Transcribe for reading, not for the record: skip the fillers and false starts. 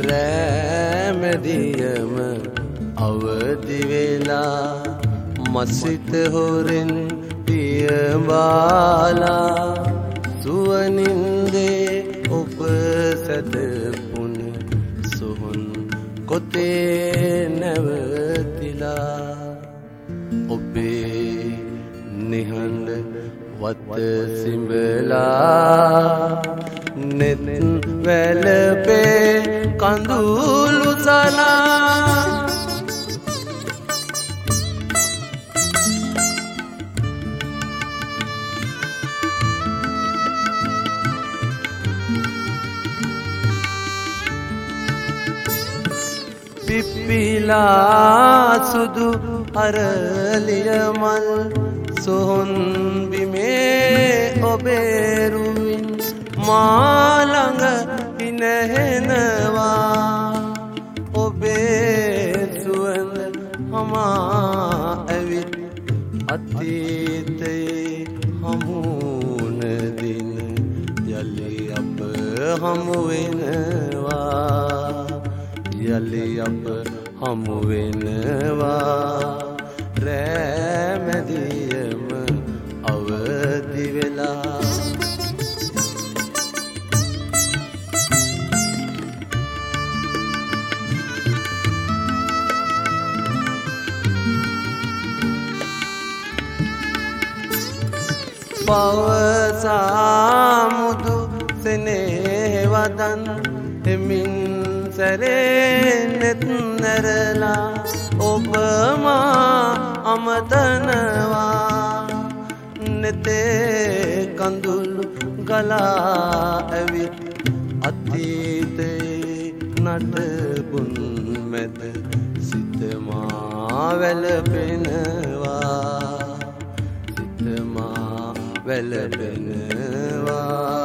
රෑමැදියම අවදි වෙලා මසිත හොරෙන් පියඹාලා සුවනින්දේ ඔබ සැතපුන සොහොන් කොතේ නැවතිලා ඔබේ නිහඬ වත සිඹලා නෙත් වැළපේ කඳුළු සලා පිපිලා සුදු අරලිය මල් සොහොන් බිමේ ඔබේ රුවින් මා ළඟ ඉනහෙනවා ඔබේ සුවඳ හමා ඇවිත් අතීතයේ හමුන දින යලි අප හමු වෙනවා යලි අප හමු වෙනවා රෑමැදියම අවදි වෙලා පවසා මුදු සෙනෙහවදන් එමින් සැරෙන්නෙත් නැරලා ඔබ මා අමතනවා නෙතේ කඳුළු ගලා ඇවිත් අතීතේ නටබුන් මැද සිත මා වැළපෙනවා සිත මා වැළපෙනවා